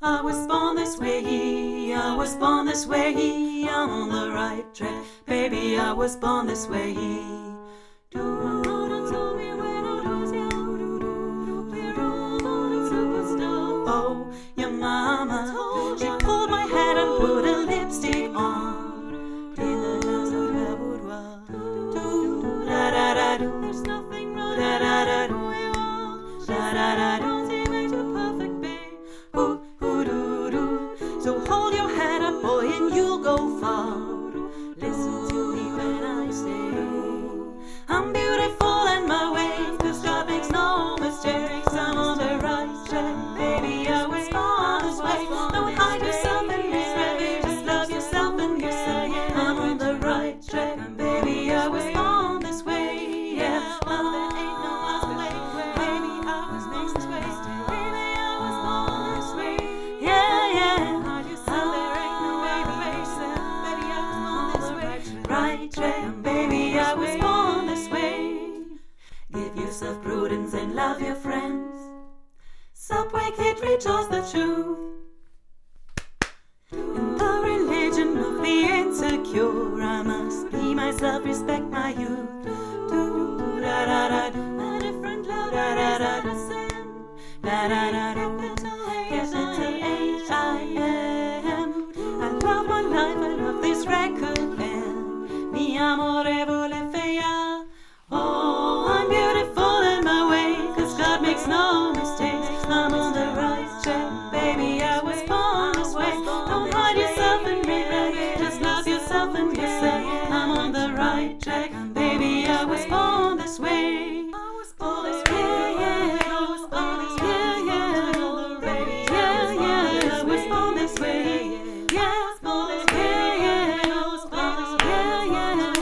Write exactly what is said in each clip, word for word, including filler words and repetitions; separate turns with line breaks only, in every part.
I was born this way, I was born this way, I'm on the right track, baby, I was born this way. Oh, your mama, she pulled my hair and put a lipstick on. In the house of her boudoir. There's nothing wrong. Da da da da da da. So hold your head up, boy, and you'll go far. Listen to me when I say I'm beautiful in my way, 'cause God makes no mistakes. I'm on the right track, baby, I was born this way. Don't hide yourself in this way, just love yourself and you say I'm on the right track, baby, I was born this way. Yeah, well, there ain't no other way, baby, I was made this way. Baby, I was born this way. Yeah, yeah. Right track, baby, I was born this way. Give yourself prudence and love your friends. Subway kid, rejoice the truth. In the religion of the insecure, I must be myself, respect my youth. Do da da da do a different love, da da da da sin, da da da da capital H I M. I love my life, I love this record. Mi amorevole fea. Oh, I'm beautiful in my way, 'cause God makes no mistakes. I'm on the right track, baby, I was born this way. Don't hide yourself in regret, just love yourself and you say I'm on the right track, baby, I was born this way. I was born this way, yeah, I was born this way, yeah, baby, yeah, yeah, I was born this way, yeah, I was born this way, yeah, I was born this way, yeah, yeah.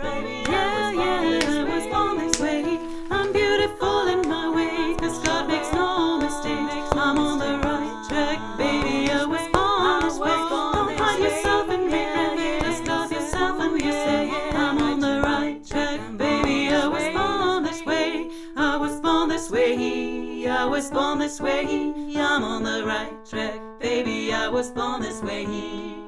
I'm beautiful in my way, 'cause God makes no mistakes. I'm on the right track, baby, I was born this way. Don't hide yourself in regret, just love yourself and you say I'm on the right track, baby, I was born this way. I was born this way, I was born this way, I'm on the right track, baby, I was born this way.